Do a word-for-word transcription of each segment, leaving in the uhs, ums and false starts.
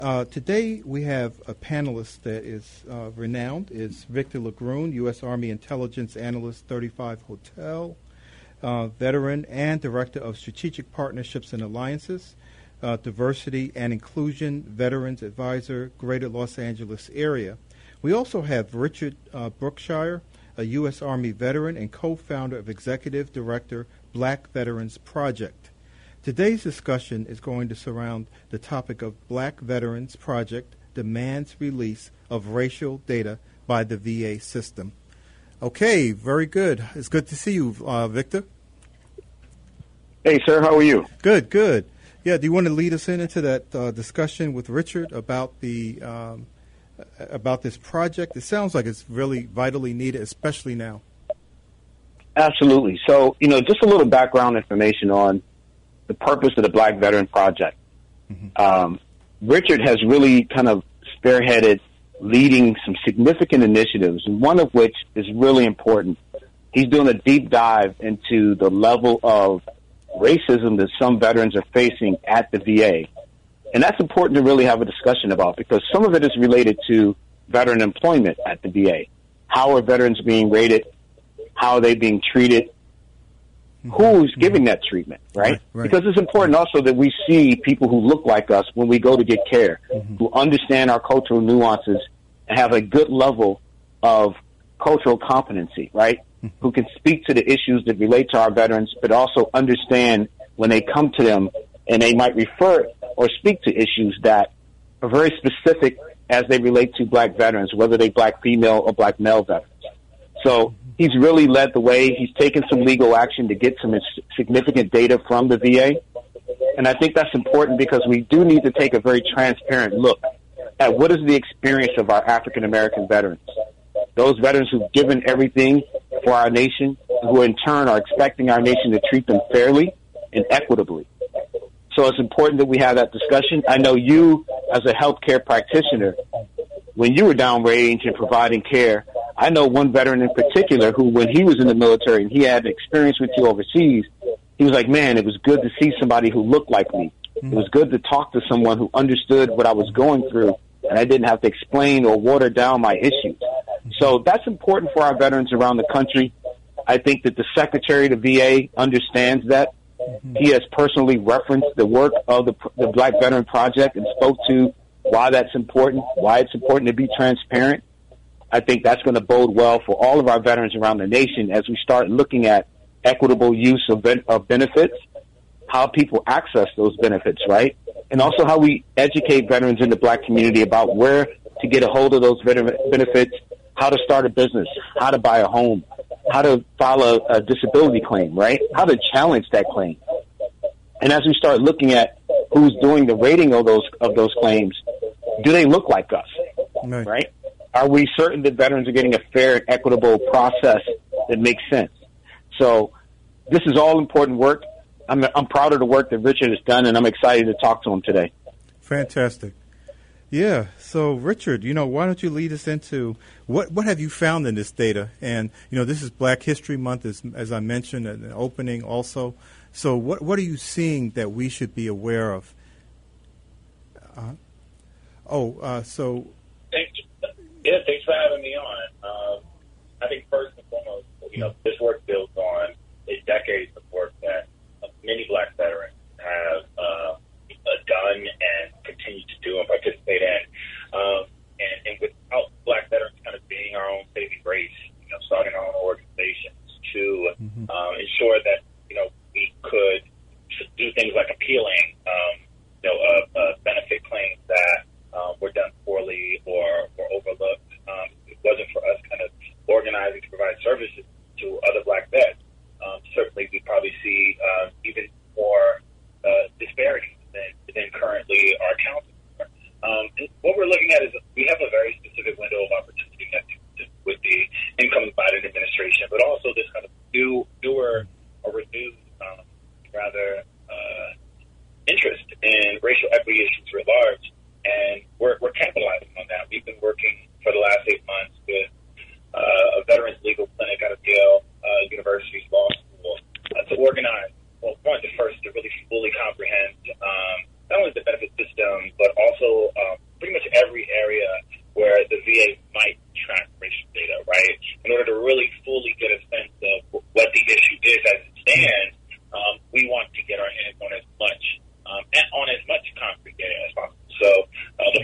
Uh, today we have a panelist that is uh, renowned. It's Victor Lagrune, U S. Army Intelligence Analyst, thirty-five Hotel, uh, veteran and Director of Strategic Partnerships and Alliances, uh, Diversity and Inclusion Veterans Advisor, Greater Los Angeles area. We also have Richard uh, Brookshire, a U S. Army veteran and co-founder of Executive Director, Black Veterans Project. Today's discussion is going to surround the topic of Black Veterans Project demands release of racial data by the V A system. Okay, very good. It's good to see you, uh, Victor. Hey, sir. How are you? Good, good. Yeah, do you want to lead us in into that uh, discussion with Richard about the um, about this project? It sounds like it's really vitally needed, especially now. Absolutely. So, you know, just a little background information on the purpose of the Black Veteran Project. Mm-hmm. Um, Richard has really kind of spearheaded leading some significant initiatives, and one of which is really important. He's doing a deep dive into the level of racism that some veterans are facing at the V A. And that's important to really have a discussion about, because some of it is related to veteran employment at the V A. How are veterans being rated? How are they being treated? Who's giving that treatment, right? Right, right? Because it's important also that we see people who look like us when we go to get care, mm-hmm. who understand our cultural nuances and have a good level of cultural competency, right? Mm-hmm. Who can speak to the issues that relate to our veterans, but also understand when they come to them and they might refer or speak to issues that are very specific as they relate to Black veterans, whether they Black female or Black male veterans. So he's really led the way. He's taken some legal action to get some significant data from the V A. And I think that's important because we do need to take a very transparent look at what is the experience of our African-American veterans. Those veterans who've given everything for our nation, who in turn are expecting our nation to treat them fairly and equitably. So it's important that we have that discussion. I know you, as a healthcare practitioner, when you were downrange and providing care, I know one veteran in particular who, when he was in the military and he had an experience with you overseas, he was like, man, it was good to see somebody who looked like me. Mm-hmm. It was good to talk to someone who understood what I was going through, and I didn't have to explain or water down my issues. So that's important for our veterans around the country. I think that the Secretary of the V A understands that. Mm-hmm. He has personally referenced the work of the, the Black Veteran Project and spoke to why that's important, why it's important to be transparent. I think that's going to bode well for all of our veterans around the nation as we start looking at equitable use of, ben- of benefits, how people access those benefits, right? And also how we educate veterans in the Black community about where to get a hold of those vet- benefits, how to start a business, how to buy a home, how to file a, a disability claim, right? How to challenge that claim. And as we start looking at who's doing the rating of those of those claims, do they look like us, right? right? Are we certain that veterans are getting a fair and equitable process that makes sense? So this is all important work. I'm, I'm proud of the work that Richard has done, and I'm excited to talk to him today. Fantastic. Yeah. So, Richard, you know, why don't you lead us into what what have you found in this data? And, you know, this is Black History Month, as, as I mentioned, an opening also. So what what are you seeing that we should be aware of? Uh, oh, uh, so... Thanks. Yeah, thanks for having me on. Um, I think first and foremost, you know, this work builds on a decades of work that uh, many Black veterans have uh, done and continue to do and participate in. Um, and, and without Black veterans kind of being our own saving grace, you know, starting our own organizations to mm-hmm. um, ensure that, you know, we could do things like appealing, um, you know, uh, uh, benefit claims that Uh, were done poorly or, or overlooked. Um, it wasn't for us kind of organizing to provide services to other Black vets. Um, certainly, we probably see uh, even more uh, disparities than, than currently are accounted for. Um, and what we're looking at is we have a very specific window of opportunity I think, with the incoming Biden administration, but also this kind of new, newer or renewed, um, rather, uh, interest in racial equity issues writ large. And we're, we're capitalizing on that. We've been working for the last eight months with uh, a veterans legal clinic out of Yale uh, University's law school uh, to organize, well, one, the first to really fully comprehend um, not only the benefit system, but also um,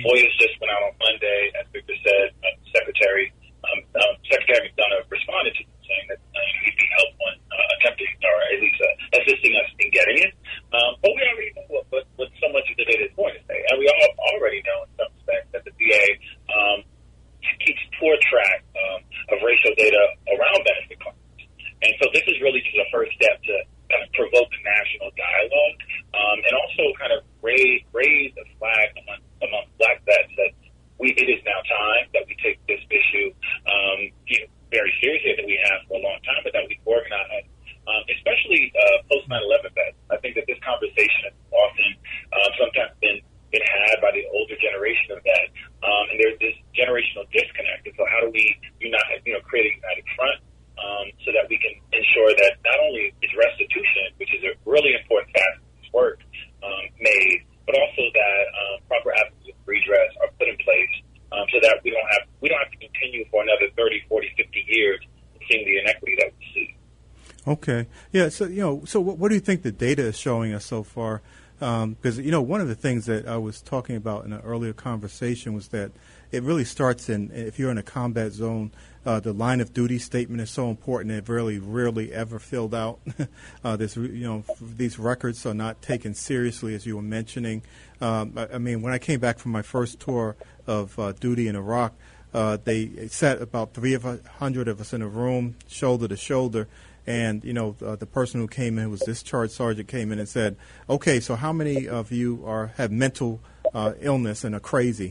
FOIA's just went out on Monday, as Victor said. Uh, Secretary um, um, Secretary McDonough responded to them saying that uh, he'd be helpful in uh, attempting, or at least uh, assisting us in getting it. Um, but we already know what, what, what so much of the data is going to say. And we all already know in some respects that the V A um, keeps poor track um, of racial data around benefit claims. And so this is really just a first step to kind of provoke national dialogue um, and also kind of raise, raise a flag among, among black vets that we, it is now time that we take this issue um, very seriously, that we have for a long time, but that we organize, um, especially uh, post nine eleven vets. I think that this conversation has often uh, sometimes been, been had by the older generation of that, um, and there's this generational disconnect. And so how do we unite, you know, create a united front um, so that we can ensure that not only is restitution, which is a really important facet of this work, um, made, but also that um, proper avenues of redress are put in place um, so that we don't have we don't have to continue for another thirty, forty, fifty years seeing the inequity that we see. Okay. Yeah. So, you know, so what, what do you think the data is showing us so far? Because, um, you know, one of the things that I was talking about in an earlier conversation was that it really starts in, if you're in a combat zone, uh, the line of duty statement is so important. It really rarely ever filled out. uh, this, you know, these records are not taken seriously, as you were mentioning. Um, I, I mean, when I came back from my first tour of uh, duty in Iraq, uh, they sat about three hundred of us in a room, shoulder to shoulder. And, you know, uh, the person who came in was discharged sergeant came in and said, okay, so how many of you are have mental uh, illness and are crazy?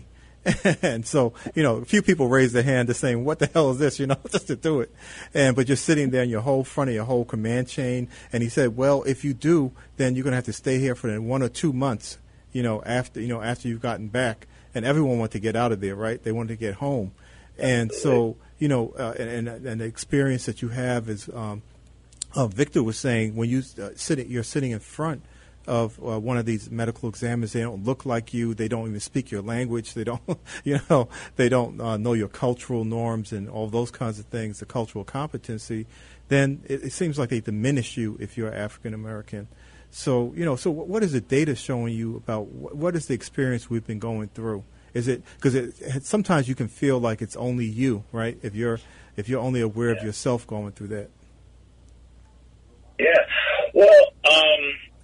And so, you know, a few people raised their hand to saying, what the hell is this, you know, just to do it. And but you're sitting there in your whole front of your whole command chain. And he said, well, if you do, then you're going to have to stay here for one or two months, you know, after, you know, after you've gotten back. And everyone wanted to get out of there, right? They wanted to get home. And so, you know, uh, and, and, and the experience that you have is, um, Uh, Victor was saying when you uh, sitting, you're sitting in front of uh, one of these medical examiners. They don't look like you. They don't even speak your language. They don't, you know, they don't uh, know your cultural norms and all those kinds of things, the cultural competency. Then it, it seems like they diminish you if you're African American. So, you know, so what is the data showing you about wh- what is the experience we've been going through? Is it because it, it, sometimes you can feel like it's only you, right? If you're if you're only aware yeah. of yourself going through that. Yeah, well, um,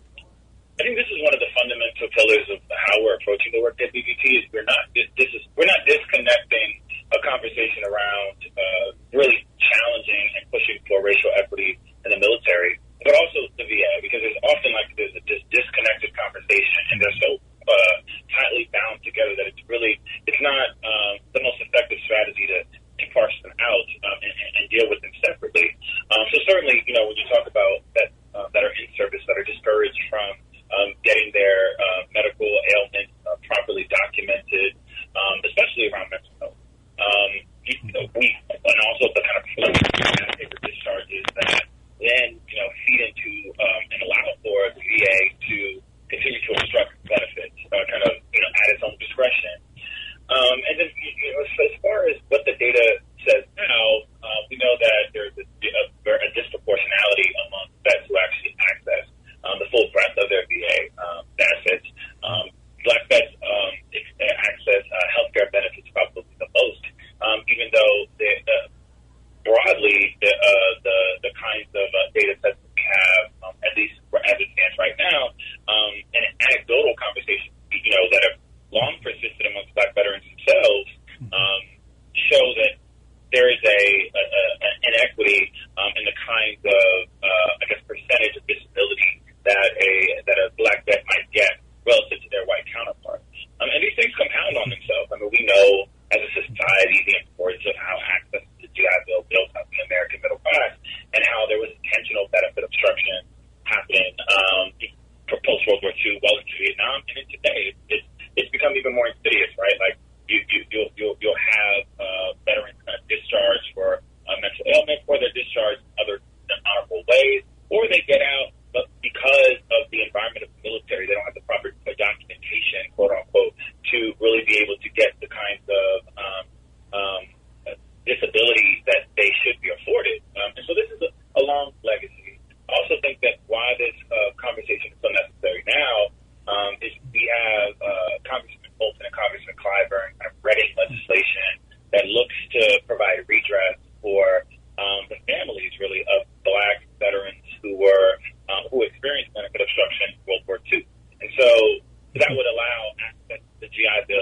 I think this is one of the fundamental pillars of how we're approaching the work at B B T. Is we're not this, this is we're not disconnecting a conversation around uh, really challenging and pushing for racial equity in the military, but also the V A, because there's often like there's a dis- disconnected conversation, and they're so uh, tightly bound together that it's really it's not um, the most effective strategy to. to parse them out um, and, and deal with them separately. Um, so certainly, you know, when you talk about that uh, that are in service that are discouraged from um, getting their uh, medical ailments uh, properly documented, um, especially around mental health, um, you know, we and also the kind of paper discharges that then you know feed into um, and allow for the V A to continue to obstruct benefits, uh, kind of you know at its own discretion. Um, and then, you know, as far as what the data says now, uh, we know that there's a, a, a disproportionality among vets who actually access um, the full breadth of their V A um, benefits. Um, black vets um, access uh, healthcare benefits probably the most, um, even though they, uh, broadly the, uh, the the kinds of uh, data sets that we have, um, at least as it stands right now, um, and anecdotal conversations, you know, that have long persisted amongst black veterans themselves, um, show that there is a, a, a an inequity um, in the kinds of, uh, I guess, percentage of disability that a that a black vet might get relative to their white counterparts. Um, and these things compound on themselves. I mean, we know as a society the importance of how access to the G I Bill built up the American middle class, and how there was intentional benefit obstruction happening um, post-World War Two, well into Vietnam, and in today. It's, it's become even more insidious, right? Like you, you, you'll, you'll, you'll have uh, veterans kind of discharged for a mental ailment, or they're discharged in other honorable ways, or they get out, but because of the environment of the military, they don't have the proper documentation, quote unquote, to really be able to get the kinds of um, um, disabilities that they should be afforded. Um, and so this is a, a long legacy. I also think that why this uh, conversation is so necessary now. Um, is we have uh, Congressman Bolton and Congressman Clyburn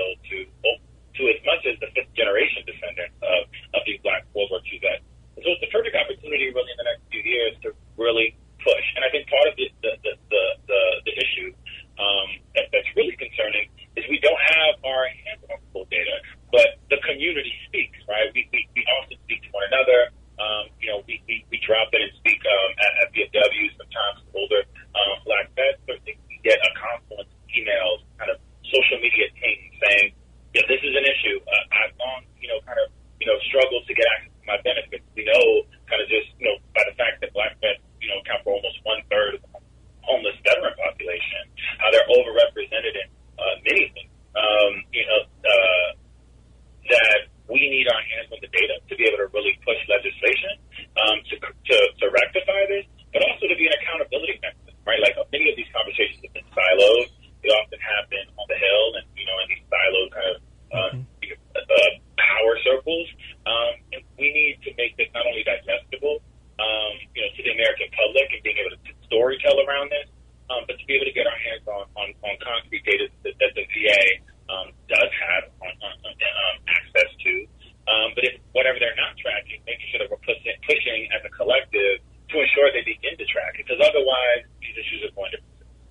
channel to to as much as the fifth generation descendants of, of these Black World War Two vets. And so it's the perfect opportunity really in the next few years to really push. And I think part of the the the, the, the, the issue um, that, that's really concerning is we don't have our hands on full data, but the community speaks, right? We, we, we often speak to one another. Um, you know, we, we, we drop in and speak um, at, at V F W, sometimes older um, Black vets. So I think we get a confluence of emails, kind of social media ping saying, yeah, this is an issue. Uh, I've long, you know, kind of, you know, struggled to get access to my benefits. We know kind of just, you know, by the fact that Black vets, you know, account for almost one third of the homeless veteran population, how they're overrepresented in uh, many things. Um, you know, uh, that we need our hands on the data to be able to really push legislation um, to, to to rectify this, but also to be an accountability mechanism, right? Like many of these conversations have been siloed. They often happen on the Hill and, you know, in these siloed kind of uh, mm-hmm. uh, power circles. Um, and we need to make this not only digestible, um, you know, to the American public and being able to storytell around this, um, but to be able to get our hands on, on, on concrete data that, that the V A um, does have on, on, on, um, access to. Um, but if whatever they're not tracking, making sure that we're pushing, pushing as a collective to ensure they begin to track it, because otherwise these issues are going to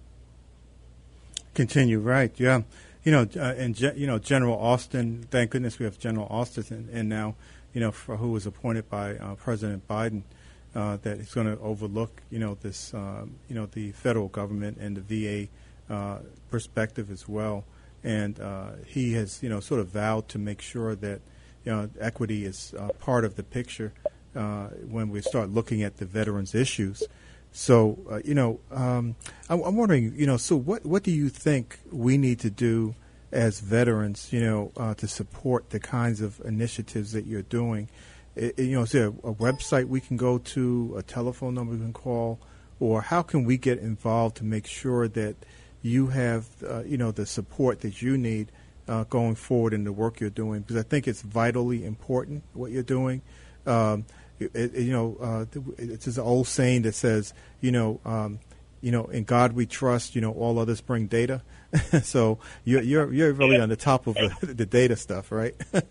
continue. Right? Yeah. You know, uh, and ge- you know, General Austin. Thank goodness we have General Austin, and, and now, you know, for, who was appointed by uh, President Biden, uh, that is going to overlook, you know, this, um, you know, the federal government and the V A uh, perspective as well. And uh, he has, you know, sort of vowed to make sure that, you know, equity is uh, part of the picture uh, when we start looking at the veterans' issues. So, uh, you know, um, I'm, I'm wondering, you know, so what, what do you think we need to do as veterans, you know, uh, to support the kinds of initiatives that you're doing? It, you know, is there a, a website we can go to, a telephone number we can call, or how can we get involved to make sure that you have, uh, you know, the support that you need uh, going forward in the work you're doing? Because I think it's vitally important what you're doing. Um, it, it, you know, uh, it's this old saying that says, you know, um, you know, in God we trust. You know, all others bring data. So you're you're you're really yeah. on the top of the, the data stuff, right? um,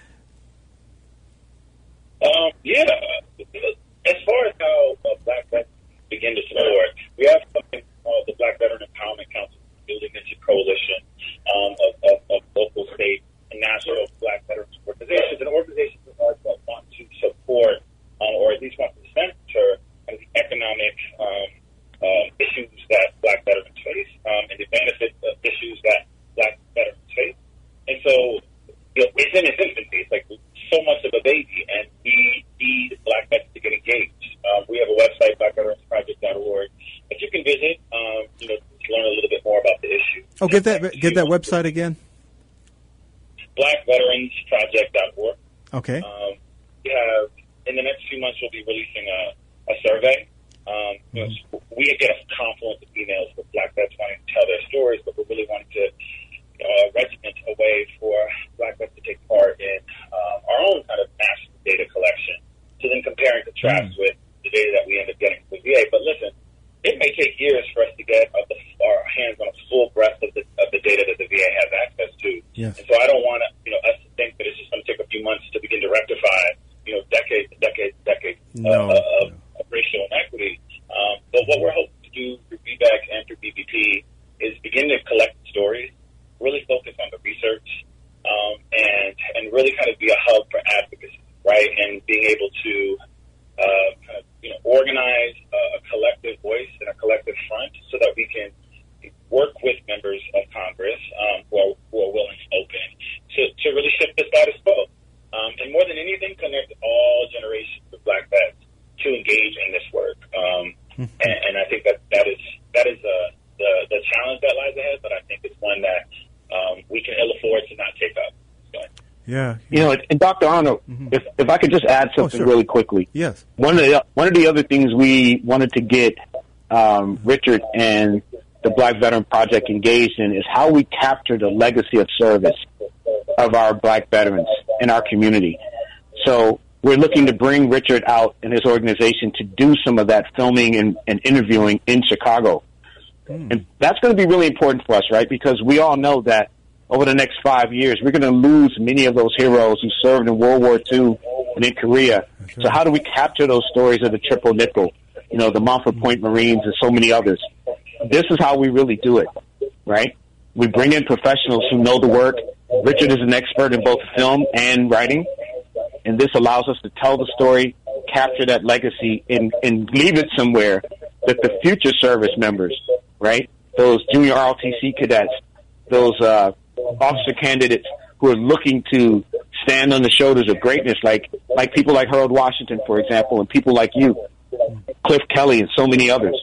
yeah. As far as how uh, Black vets begin to support, we have something called the Black Veteran Empowerment Council, building into coalition um, of, of, of local, state, and national Black veterans organizations, and organizations that want to support um, or at least want to center the economic um, um, issues that Black veterans face um, and the benefits of issues that Black veterans face. And so, you know, it's in its infancy. It's like so much of a baby, and we need Black vets to get engaged. Um, we have a website, black veterans project dot org, that you can visit, um, you know, to learn a little bit more about the issue. Oh, get that get that website again. black veterans project dot org. Okay. Um, we have, in the next few months, we'll be releasing a, a survey. Um, mm-hmm. you know, we get a confluence of emails with Black vets wanting to tell their stories, but we're really wanting to uh, regiment a way for Black vets to take part in um, our own kind of national data collection, to then compare and contrast mm-hmm. with the data that we end up getting from the V A. But listen, it may take years for us to get our, our hands on a full breadth of the, of the data that the V A has access to. Yes. And so I don't want to, you know, us to think that it's just going to take a few months to begin to rectify, you know, decades and decades and decades no. uh, of, of racial inequity. Um, but what we're hoping to do through B B A C and through B B P is begin to collect stories, really focus on the research, um, and and really kind of be a hub for advocacy, right? And being able to uh, kind of, you know, organize a, a collective voice and a collective front so that we can work with members of Congress um, who, are, who are willing and open to, to really shift the status quo. Um, and more than anything, connect all generations of Black vets to engage in this work. Um, and, and I think that that is that is uh, the the challenge that lies ahead, but I think it's one that um, we can ill afford to not take up. So. Yeah, you know, and Doctor Arnold, mm-hmm. if if I could just add something oh, sure. really quickly. Yes. One of the one of the other things we wanted to get um, Richard and the Black Veteran Project engaged in is how we capture the legacy of service of our Black veterans in our community. So we're looking to bring Richard out and his organization to do some of that filming and, and interviewing in Chicago. Mm. And that's going to be really important for us, right? Because we all know that over the next five years, we're going to lose many of those heroes who served in World War Two and in Korea. Right. So how do we capture those stories of the Triple Nickel, you know, the Montford Point Marines and so many others? This is how we really do it, right? We bring in professionals who know the work. Richard is an expert in both film and writing, and this allows us to tell the story, capture that legacy, and, and leave it somewhere that the future service members, right, those junior R O T C cadets, those uh, officer candidates who are looking to stand on the shoulders of greatness, like like people like Harold Washington, for example, and people like you, Cliff Kelly, and so many others.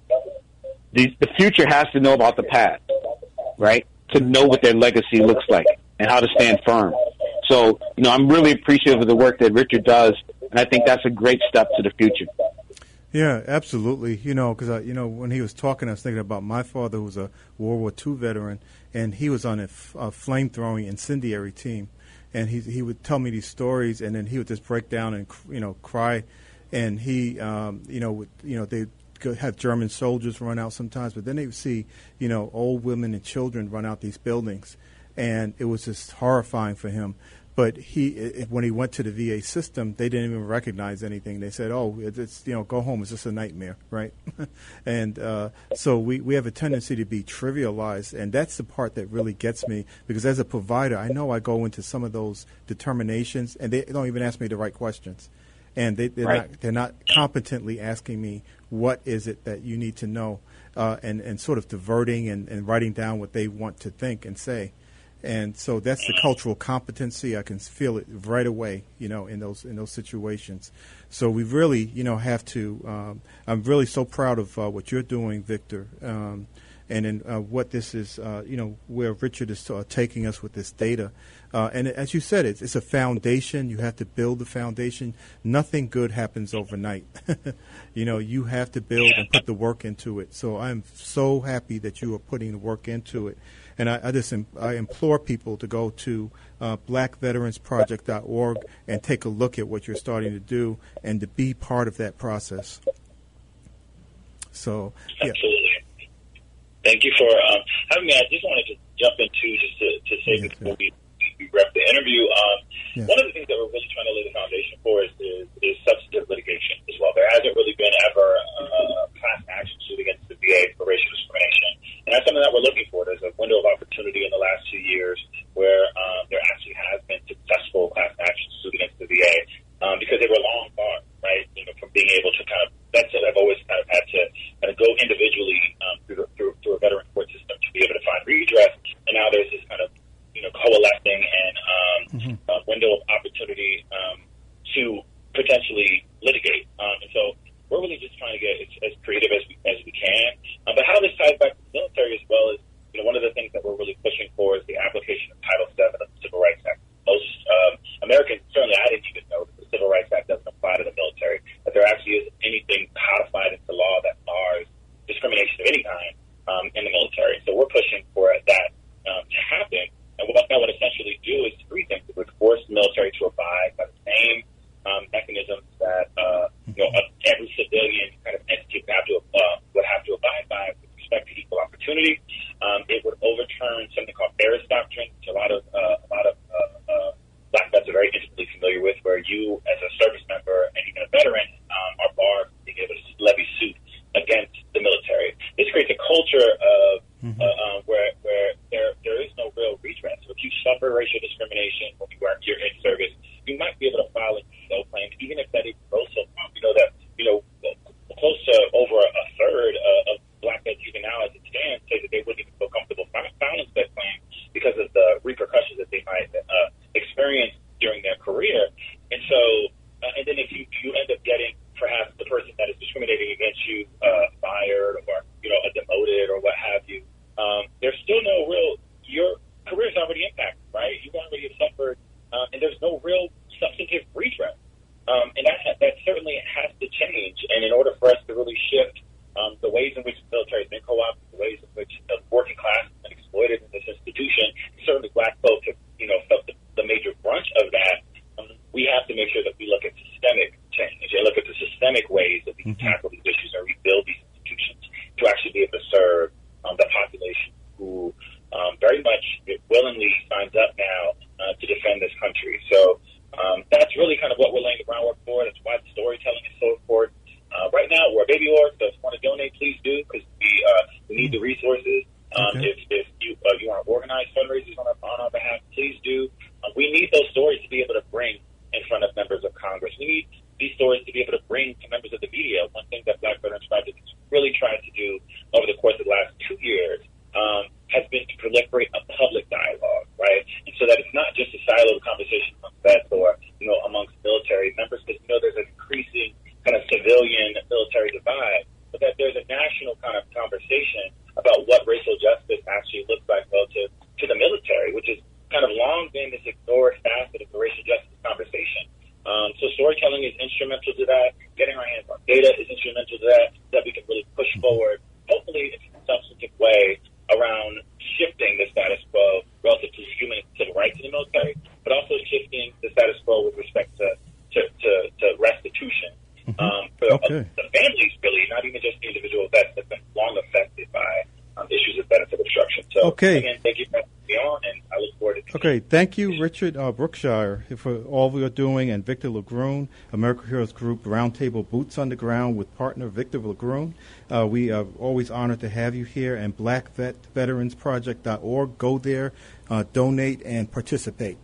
The, the future has to know about the past, right, to know what their legacy looks like and how to stand firm. So, you know, I'm really appreciative of the work that Richard does, and I think that's a great step to the future. Yeah, absolutely. You know, because, you know, when he was talking, I was thinking about my father, who was a World War Two veteran, and he was on a, f- a flame-throwing incendiary team. And he he would tell me these stories, and then he would just break down and, you know, cry. And he, um, you know, would, you know, they have German soldiers run out sometimes, but then they would see, you know, old women and children run out these buildings. And it was just horrifying for him. But he, it, when he went to the V A system, they didn't even recognize anything. They said, "Oh, it's, you know, go home. It's just a nightmare," right? and uh, so we, we have a tendency to be trivialized, and that's the part that really gets me. Because as a provider, I know I go into some of those determinations, and they don't even ask me the right questions, and they, they're right. not they're not competently asking me what is it that you need to know, uh, and and sort of diverting and, and writing down what they want to think and say. And so that's the cultural competency. I can feel it right away, you know, in those in those situations. So we really, you know, have to. Um, I'm really so proud of uh, what you're doing, Victor, um, and in uh, what this is, uh, you know, where Richard is uh, taking us with this data. Uh, and as you said, it's, it's a foundation. You have to build the foundation. Nothing good happens overnight. You know, you have to build and put the work into it. So I'm so happy that you are putting the work into it. And I, I just I implore people to go to uh, black veterans project dot org and take a look at what you're starting to do and to be part of that process. So, yeah. Absolutely. Thank you for um, having me. I just wanted to jump into just to, to say yes, before yeah. we, we wrap the interview. Um, yes. One of the things that we're really trying to lay the foundation for is, is, is substantive litigation as well. There hasn't really been ever a class action suit against the V A for racial discrimination. And that's something that we're looking for. There's a window of opportunity in the last two years where um, there actually has been successful class action suit against the V A um, because they were long gone, right? You know, from being able to kind of, that's it. I've always kind of had to kind of go individually um, through, the, through through a veteran court system to be able to find redress. And now there's this kind of, you know, coalescing and um, mm-hmm. uh, window of opportunity um, to potentially litigate. Um, and so we're really just trying to get as, as creative as we, as we can. Uh, but how this ties back to the military as well is, you know, one of the things that we're really pushing for is the application of Title seven of the Civil Rights Act. Most um, Americans, certainly I didn't even know that the Civil Rights Act doesn't apply to the military, that there actually isn't anything codified into law that bars discrimination of any kind um, in the military. So we're pushing for that um, to happen. And what that would essentially do is three things. It would force the military to abide by the same um, mechanisms that uh, you know every civilian kind of entity would have to uh, would have to abide by with respect to equal opportunity. Um, it would overturn something called Ferris Doctrine, which a lot of uh, a lot of uh, uh, black vets are very intimately familiar with, where you, as a service member and even a veteran, um, are barred from being able to levy suit against the military. This creates a culture of mm-hmm. uh, uh, where where there there is no real redress. So if you suffer racial discrimination when you are you're in service, you might be able to file a no claim, even if that is gross. So we know that you know close to over a third uh, of black vets even now, as it stands, say that they wouldn't even feel comfortable filing that claim because of the repercussions that they might uh, experience during their career. And so, uh, and then if you you end up getting perhaps the person that is discriminating against you uh, fired or you know demoted or what have you, um, there's still no real your career is already impacted, right? You already have suffered, uh, and there's no real substantive redress. Um, and that that certainly has to change. And in order for us to really shift um, the ways in which the military has been co-opted, the ways in which the working class has been exploited in this institution, certainly black folks have, you know, felt the, the major brunt of that. Um, we have to make sure that we look at systemic change and look at the systemic ways that we can mm-hmm. tackle these issues and rebuild these institutions to actually be able to serve um, the population who um, very much willingly siloed conversation amongst vets or, you know, amongst military members, because, you know, there's an increasing kind of civilian-military divide, but that there's a national kind of conversation about what racial justice actually looks like relative to the military, which has kind of long been this ignored facet of the racial justice conversation. Um, so storytelling is instrumental to that. Getting our hands on data is instrumental to that, so that we can really push forward, hopefully in a substantive way, around shifting the status quo relative to human and civil rights in the military, but also shifting the status quo with respect to, to, to, to restitution. Mm-hmm. Um, for okay. the families, really, not even just the individual vets that have been long affected by um, issues of benefit obstruction. So, okay. again, thank you for having me on, and I look forward to Okay, thank you, Richard uh, Brookshire, for all we are doing, and Victor LaGrune, American Heroes Group, Roundtable Boots on the Ground with partner Victor LaGrune. Uh, we are always honored to have you here, and black vet veterans project dot org. Go there, uh, donate, and participate.